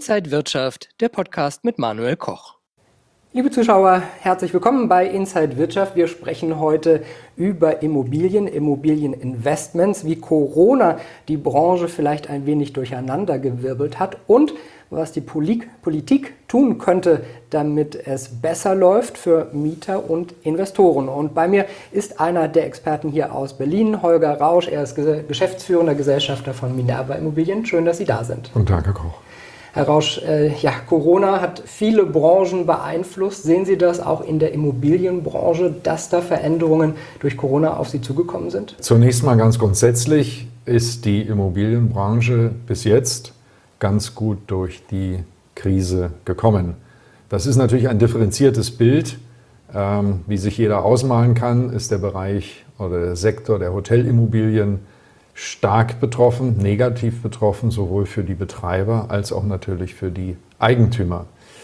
Inside Wirtschaft, der Podcast mit Manuel Koch. Liebe Zuschauer, herzlich willkommen bei Inside Wirtschaft. Wir sprechen heute über Immobilieninvestments, wie Corona die Branche vielleicht ein wenig durcheinandergewirbelt hat und was die Politik tun könnte, damit es besser läuft für Mieter und Investoren. Und bei mir ist einer der Experten hier aus Berlin, Holger Rausch. Er ist geschäftsführender Gesellschafter von Minerva Immobilien. Schön, dass Sie da sind. Guten Tag, Herr Koch. Herr Rausch, Corona hat viele Branchen beeinflusst. Sehen Sie das auch in der Immobilienbranche, dass da Veränderungen durch Corona auf Sie zugekommen sind? Zunächst mal ganz grundsätzlich ist die Immobilienbranche bis jetzt ganz gut durch die Krise gekommen. Das ist natürlich ein differenziertes Bild. Wie sich jeder ausmalen kann, ist der Bereich oder der Sektor der Hotelimmobilien stark betroffen, negativ betroffen, sowohl für die Betreiber als auch natürlich für die Eigentümer.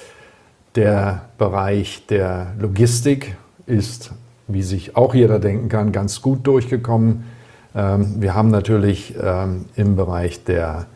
Der Bereich der Logistik ist, wie sich auch jeder denken kann, ganz gut durchgekommen. Wir haben natürlich im Bereich der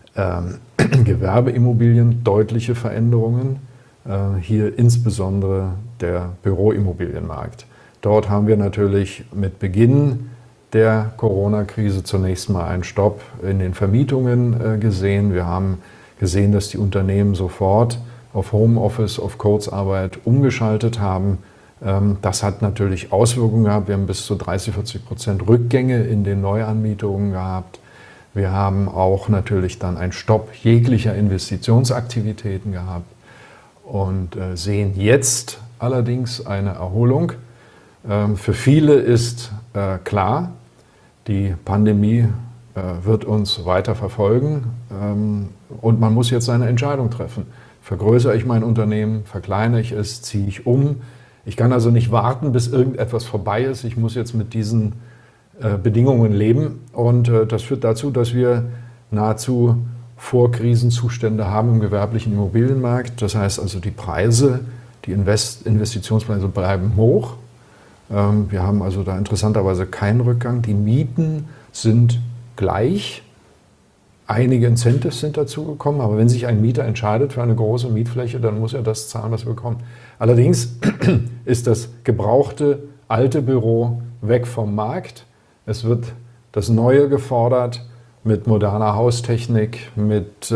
Gewerbeimmobilien deutliche Veränderungen. Hier insbesondere der Büroimmobilienmarkt. Dort haben wir natürlich mit Beginn der Corona-Krise zunächst mal einen Stopp in den Vermietungen gesehen. Wir haben gesehen, dass die Unternehmen sofort auf Homeoffice, auf Kurzarbeit umgeschaltet haben. Das hat natürlich Auswirkungen gehabt. Wir haben bis zu 30-40% Rückgänge in den Neuanmietungen gehabt. Wir haben auch natürlich dann einen Stopp jeglicher Investitionsaktivitäten gehabt und sehen jetzt allerdings eine Erholung. Für viele ist klar, die Pandemie wird uns weiter verfolgen und man muss jetzt eine Entscheidung treffen. Vergrößere ich mein Unternehmen, verkleinere ich es, ziehe ich um? Ich kann also nicht warten, bis irgendetwas vorbei ist. Ich muss jetzt mit diesen Bedingungen leben und das führt dazu, dass wir nahezu Vorkrisenzustände haben im gewerblichen Immobilienmarkt. Das heißt also, die Preise, die Investitionspreise bleiben hoch. Wir haben also da interessanterweise keinen Rückgang. Die Mieten sind gleich. Einige Incentives sind dazugekommen, aber wenn sich ein Mieter entscheidet für eine große Mietfläche, dann muss er das zahlen, was er bekommt. Allerdings ist das gebrauchte alte Büro weg vom Markt. Es wird das Neue gefordert mit moderner Haustechnik, mit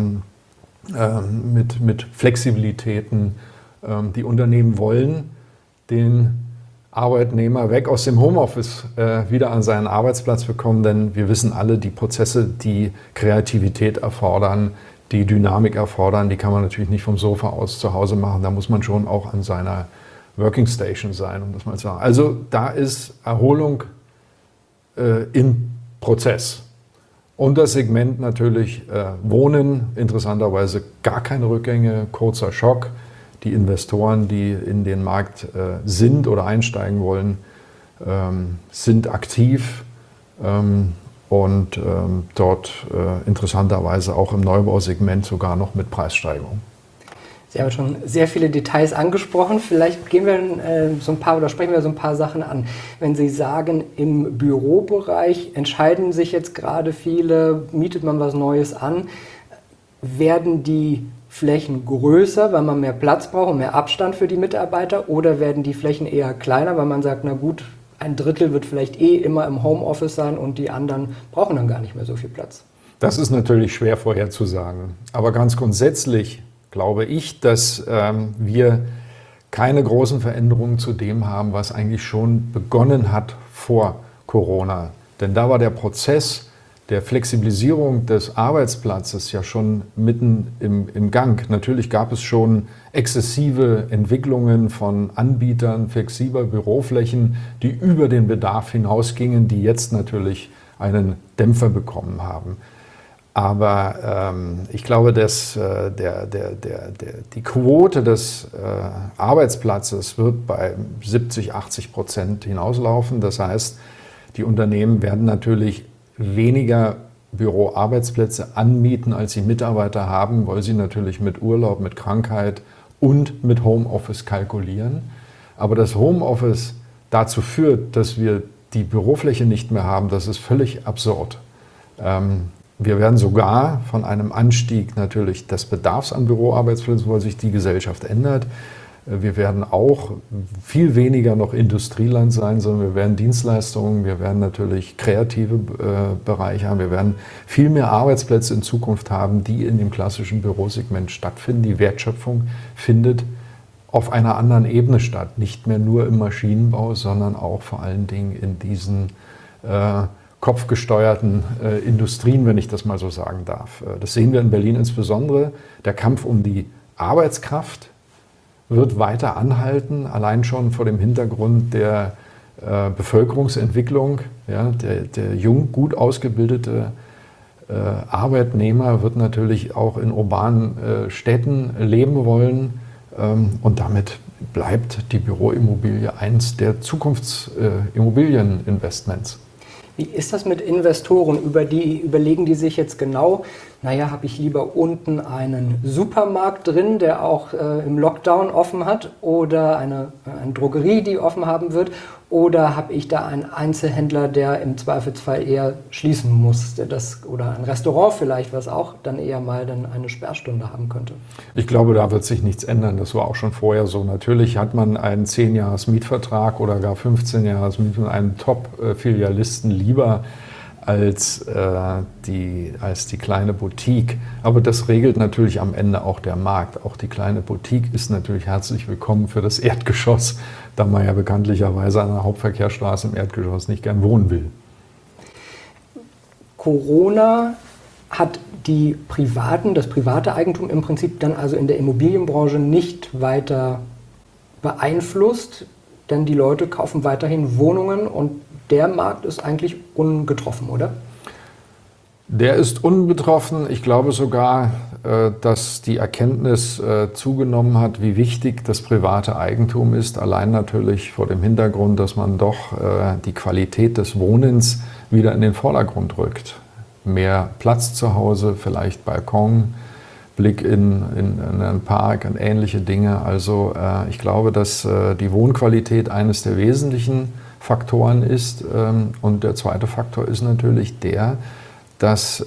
Flexibilitäten. Die Unternehmen wollen den Arbeitnehmer weg aus dem Homeoffice wieder an seinen Arbeitsplatz bekommen, denn wir wissen alle, die Prozesse, die Kreativität erfordern, die Dynamik erfordern, die kann man natürlich nicht vom Sofa aus zu Hause machen. Da muss man schon auch an seiner Working Station sein, um das mal zu sagen. Also da ist Erholung im Prozess. Und das Segment natürlich Wohnen, interessanterweise gar keine Rückgänge, kurzer Schock. Die Investoren, die in den Markt sind oder einsteigen wollen, sind aktiv und dort interessanterweise auch im Neubausegment sogar noch mit Preissteigerung. Sie haben schon sehr viele Details angesprochen. Vielleicht gehen wir sprechen wir so ein paar Sachen an. Wenn Sie sagen, im Bürobereich entscheiden sich jetzt gerade viele, mietet man was Neues an, werden die Flächen größer, weil man mehr Platz braucht und mehr Abstand für die Mitarbeiter, oder werden die Flächen eher kleiner, weil man sagt, na gut, ein Drittel wird vielleicht immer im Homeoffice sein und die anderen brauchen dann gar nicht mehr so viel Platz? Das ist natürlich schwer vorherzusagen. Aber ganz grundsätzlich glaube ich, dass wir keine großen Veränderungen zu dem haben, was eigentlich schon begonnen hat vor Corona. Denn da war der Prozess der Flexibilisierung des Arbeitsplatzes ja schon mitten im Gang. Natürlich gab es schon exzessive Entwicklungen von Anbietern flexibler Büroflächen, die über den Bedarf hinausgingen, die jetzt natürlich einen Dämpfer bekommen haben. Aber ich glaube, dass die Quote des Arbeitsplatzes wird bei 70-80% hinauslaufen. Das heißt, die Unternehmen werden natürlich weniger Büroarbeitsplätze anmieten, als sie Mitarbeiter haben, weil sie natürlich mit Urlaub, mit Krankheit und mit Homeoffice kalkulieren. Aber das Homeoffice dazu führt, dass wir die Bürofläche nicht mehr haben, das ist völlig absurd. Wir werden sogar von einem Anstieg natürlich des Bedarfs an Büroarbeitsplätzen, weil sich die Gesellschaft ändert. Wir werden auch viel weniger noch Industrieland sein, sondern wir werden Dienstleistungen, wir werden natürlich kreative Bereiche haben, wir werden viel mehr Arbeitsplätze in Zukunft haben, die in dem klassischen Bürosegment stattfinden. Die Wertschöpfung findet auf einer anderen Ebene statt, nicht mehr nur im Maschinenbau, sondern auch vor allen Dingen in diesen kopfgesteuerten Industrien, wenn ich das mal so sagen darf. Das sehen wir in Berlin insbesondere. Der Kampf um die Arbeitskraft wird weiter anhalten, allein schon vor dem Hintergrund der Bevölkerungsentwicklung. Ja, der jung, gut ausgebildete Arbeitnehmer wird natürlich auch in urbanen Städten leben wollen. Und damit bleibt die Büroimmobilie eins der Zukunftsimmobilieninvestments. Wie ist das mit Investoren? Überlegen die sich jetzt genau, naja, habe ich lieber unten einen Supermarkt drin, der auch im Lockdown offen hat, oder eine Drogerie, die offen haben wird, oder habe ich da einen Einzelhändler, der im Zweifelsfall eher schließen muss, oder ein Restaurant vielleicht, was auch dann eher mal dann eine Sperrstunde haben könnte? Ich glaube, da wird sich nichts ändern. Das war auch schon vorher so. Natürlich hat man einen 10-Jahres-Mietvertrag oder gar 15-Jahres-Mietvertrag mit einem Top-Filialisten lieber als die kleine Boutique. Aber das regelt natürlich am Ende auch der Markt. Auch die kleine Boutique ist natürlich herzlich willkommen für das Erdgeschoss, da man ja bekanntlicherweise an einer Hauptverkehrsstraße im Erdgeschoss nicht gern wohnen will. Corona hat das private Eigentum im Prinzip dann also in der Immobilienbranche nicht weiter beeinflusst, denn die Leute kaufen weiterhin Wohnungen und der Markt ist eigentlich ungetroffen, oder? Der ist unbetroffen. Ich glaube sogar, dass die Erkenntnis zugenommen hat, wie wichtig das private Eigentum ist. Allein natürlich vor dem Hintergrund, dass man doch die Qualität des Wohnens wieder in den Vordergrund rückt. Mehr Platz zu Hause, vielleicht Balkon, Blick in einen Park und ähnliche Dinge. Also ich glaube, dass die Wohnqualität eines der wesentlichen Faktoren ist. Und der zweite Faktor ist natürlich der, dass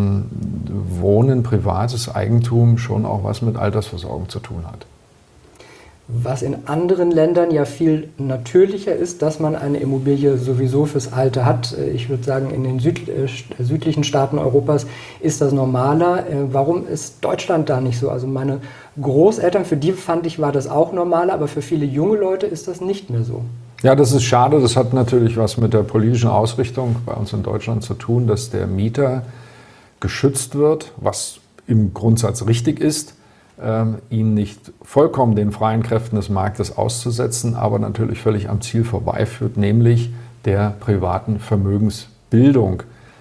Wohnen, privates Eigentum schon auch was mit Altersversorgung zu tun hat. Was in anderen Ländern ja viel natürlicher ist, dass man eine Immobilie sowieso fürs Alter hat. Ich würde sagen, in den südlichen Staaten Europas ist das normaler. Warum ist Deutschland da nicht so? Also meine Großeltern, für die fand ich, war das auch normaler, aber für viele junge Leute ist das nicht mehr so. Ja, das ist schade. Das hat natürlich was mit der politischen Ausrichtung bei uns in Deutschland zu tun, dass der Mieter geschützt wird, was im Grundsatz richtig ist, ihn nicht vollkommen den freien Kräften des Marktes auszusetzen, aber natürlich völlig am Ziel vorbeiführt, nämlich der privaten Vermögensbildung.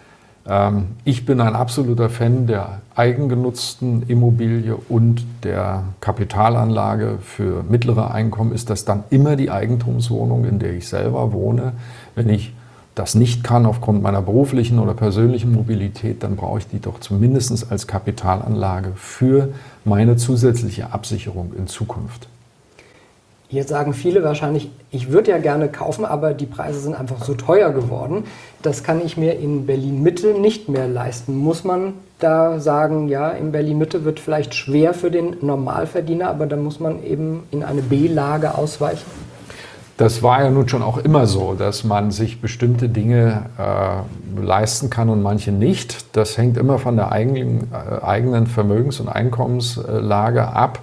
Ich bin ein absoluter Fan der eigengenutzten Immobilie und der Kapitalanlage. Für mittlere Einkommen ist das dann immer die Eigentumswohnung, in der ich selber wohne. Wenn ich das nicht kann aufgrund meiner beruflichen oder persönlichen Mobilität, dann brauche ich die doch zumindest als Kapitalanlage für meine zusätzliche Absicherung in Zukunft. Jetzt sagen viele wahrscheinlich, ich würde ja gerne kaufen, aber die Preise sind einfach so teuer geworden. Das kann ich mir in Berlin-Mitte nicht mehr leisten. Muss man da sagen, ja, in Berlin-Mitte wird vielleicht schwer für den Normalverdiener, aber da muss man eben in eine B-Lage ausweichen? Das war ja nun schon auch immer so, dass man sich bestimmte Dinge leisten kann und manche nicht. Das hängt immer von der eigenen Vermögens- und Einkommenslage ab.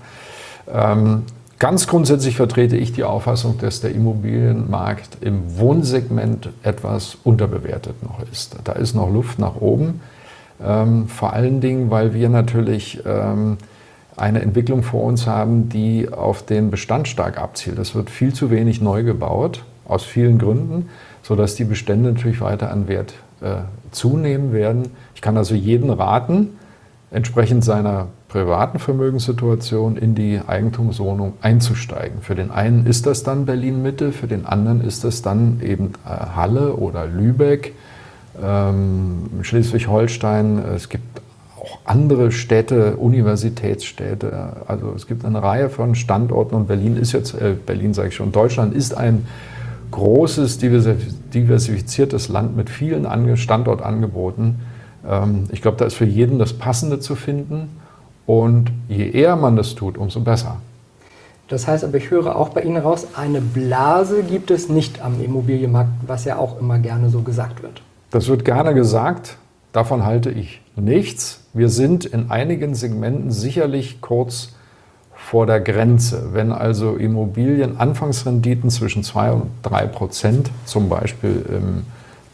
Ganz grundsätzlich vertrete ich die Auffassung, dass der Immobilienmarkt im Wohnsegment etwas unterbewertet noch ist. Da ist noch Luft nach oben, vor allen Dingen, weil wir natürlich eine Entwicklung vor uns haben, die auf den Bestand stark abzielt. Es wird viel zu wenig neu gebaut, aus vielen Gründen, sodass die Bestände natürlich weiter an Wert zunehmen werden. Ich kann also jeden raten, entsprechend seiner privaten Vermögenssituation in die Eigentumswohnung einzusteigen. Für den einen ist das dann Berlin-Mitte, für den anderen ist das dann eben Halle oder Lübeck, Schleswig-Holstein. Es gibt auch andere Städte, Universitätsstädte. Also es gibt eine Reihe von Standorten und Berlin ist jetzt, Berlin sage ich schon, Deutschland ist ein großes, diversifiziertes Land mit vielen Standortangeboten. Ich glaube, da ist für jeden das Passende zu finden und je eher man das tut, umso besser. Das heißt aber, ich höre auch bei Ihnen raus, eine Blase gibt es nicht am Immobilienmarkt, was ja auch immer gerne so gesagt wird. Das wird gerne gesagt, davon halte ich nichts. Wir sind in einigen Segmenten sicherlich kurz vor der Grenze. Wenn also Immobilien-Anfangsrenditen zwischen 2 und 3%, zum Beispiel im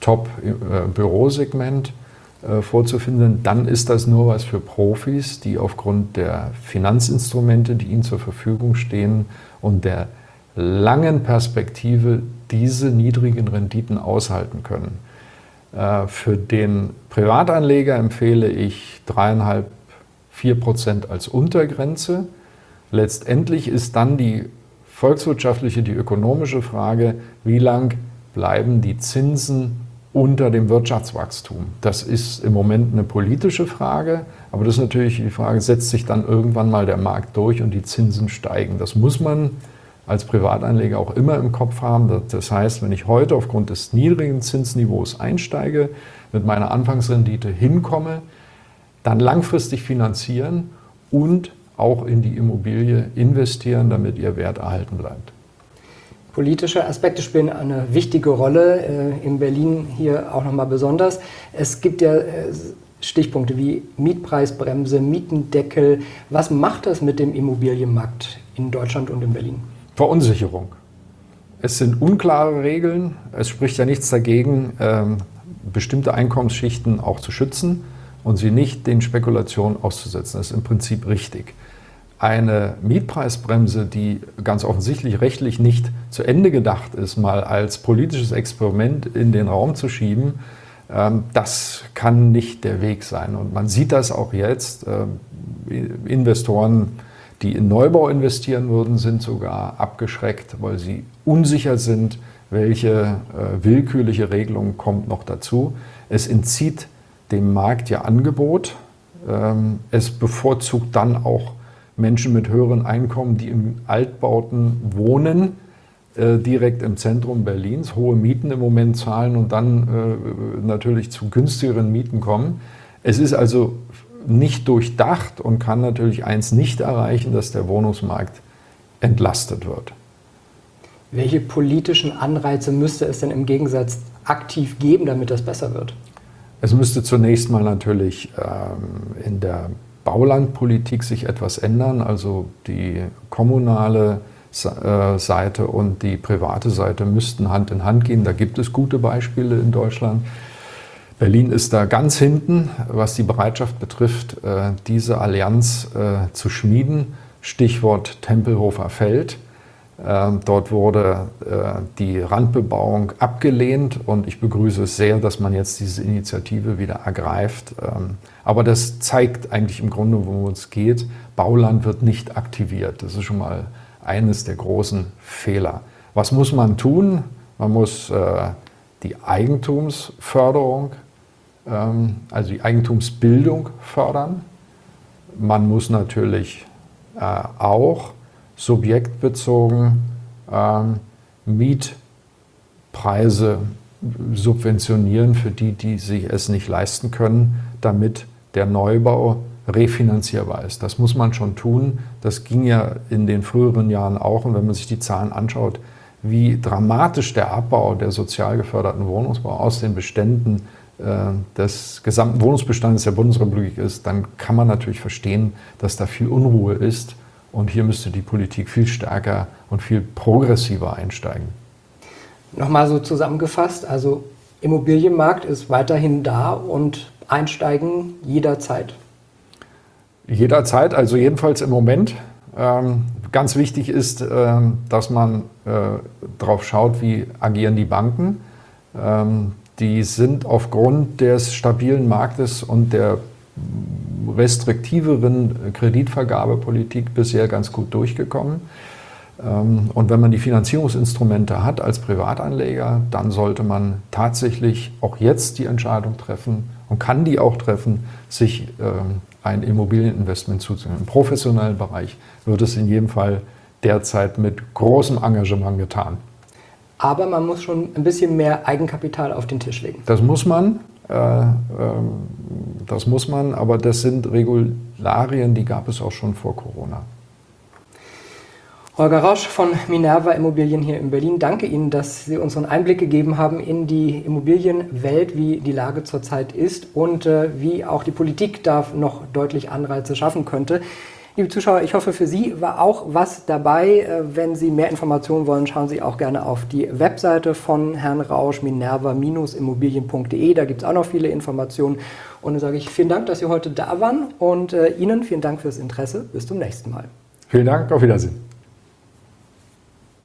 Top-Bürosegment, vorzufinden sind, dann ist das nur was für Profis, die aufgrund der Finanzinstrumente, die ihnen zur Verfügung stehen und der langen Perspektive diese niedrigen Renditen aushalten können. Für den Privatanleger empfehle ich 3,5–4% als Untergrenze. Letztendlich ist dann die volkswirtschaftliche, die ökonomische Frage, wie lang bleiben die Zinsen unter dem Wirtschaftswachstum. Das ist im Moment eine politische Frage, aber das ist natürlich die Frage, setzt sich dann irgendwann mal der Markt durch und die Zinsen steigen. Das muss man als Privatanleger auch immer im Kopf haben. Das heißt, wenn ich heute aufgrund des niedrigen Zinsniveaus einsteige, mit meiner Anfangsrendite hinkomme, dann langfristig finanzieren und auch in die Immobilie investieren, damit ihr Wert erhalten bleibt. Politische Aspekte spielen eine wichtige Rolle, in Berlin hier auch nochmal besonders. Es gibt ja Stichpunkte wie Mietpreisbremse, Mietendeckel. Was macht das mit dem Immobilienmarkt in Deutschland und in Berlin? Verunsicherung. Es sind unklare Regeln. Es spricht ja nichts dagegen, bestimmte Einkommensschichten auch zu schützen und sie nicht den Spekulationen auszusetzen. Das ist im Prinzip richtig. Eine Mietpreisbremse, die ganz offensichtlich rechtlich nicht zu Ende gedacht ist, mal als politisches Experiment in den Raum zu schieben, das kann nicht der Weg sein. Und man sieht das auch jetzt. Investoren, die in Neubau investieren würden, sind sogar abgeschreckt, weil sie unsicher sind, welche willkürliche Regelung kommt noch dazu. Es entzieht dem Markt ja Angebot. Es bevorzugt dann auch Menschen mit höheren Einkommen, die in Altbauten wohnen, direkt im Zentrum Berlins, hohe Mieten im Moment zahlen und dann natürlich zu günstigeren Mieten kommen. Es ist also nicht durchdacht und kann natürlich eins nicht erreichen, dass der Wohnungsmarkt entlastet wird. Welche politischen Anreize müsste es denn im Gegensatz aktiv geben, damit das besser wird? Es müsste zunächst mal natürlich in der Baulandpolitik sich etwas ändern, also die kommunale Seite und die private Seite müssten Hand in Hand gehen. Da gibt es gute Beispiele in Deutschland. Berlin ist da ganz hinten, was die Bereitschaft betrifft, diese Allianz zu schmieden. Stichwort Tempelhofer Feld. Dort wurde die Randbebauung abgelehnt und ich begrüße es sehr, dass man jetzt diese Initiative wieder ergreift. Aber das zeigt eigentlich im Grunde, worum es geht. Bauland wird nicht aktiviert. Das ist schon mal eines der großen Fehler. Was muss man tun? Man muss die Eigentumsförderung, also die Eigentumsbildung fördern. Man muss natürlich auch subjektbezogen Mietpreise subventionieren für die, die sich es nicht leisten können, damit der Neubau refinanzierbar ist. Das muss man schon tun. Das ging ja in den früheren Jahren auch. Und wenn man sich die Zahlen anschaut, wie dramatisch der Abbau der sozial geförderten Wohnungsbau aus den Beständen des gesamten Wohnungsbestandes der Bundesrepublik ist, dann kann man natürlich verstehen, dass da viel Unruhe ist. Und hier müsste die Politik viel stärker und viel progressiver einsteigen. Nochmal so zusammengefasst, also Immobilienmarkt ist weiterhin da und einsteigen jederzeit. Jederzeit, also jedenfalls im Moment. Ganz wichtig ist, dass man darauf schaut, wie agieren die Banken. Die sind aufgrund des stabilen Marktes und der restriktiveren Kreditvergabepolitik bisher ganz gut durchgekommen. Und wenn man die Finanzierungsinstrumente hat als Privatanleger, dann sollte man tatsächlich auch jetzt die Entscheidung treffen und kann die auch treffen, sich ein Immobilieninvestment zuzunehmen. Im professionellen Bereich wird es in jedem Fall derzeit mit großem Engagement getan. Aber man muss schon ein bisschen mehr Eigenkapital auf den Tisch legen. Das muss man. Das muss man, aber das sind Regularien, die gab es auch schon vor Corona. Holger Rausch von Minerva Immobilien hier in Berlin. Danke Ihnen, dass Sie uns einen Einblick gegeben haben in die Immobilienwelt, wie die Lage zurzeit ist und wie auch die Politik da noch deutlich Anreize schaffen könnte. Liebe Zuschauer, ich hoffe, für Sie war auch was dabei. Wenn Sie mehr Informationen wollen, schauen Sie auch gerne auf die Webseite von Herrn Rausch, minerva-immobilien.de. Da gibt es auch noch viele Informationen. Und dann sage ich vielen Dank, dass Sie heute da waren und Ihnen vielen Dank fürs Interesse. Bis zum nächsten Mal. Vielen Dank, auf Wiedersehen.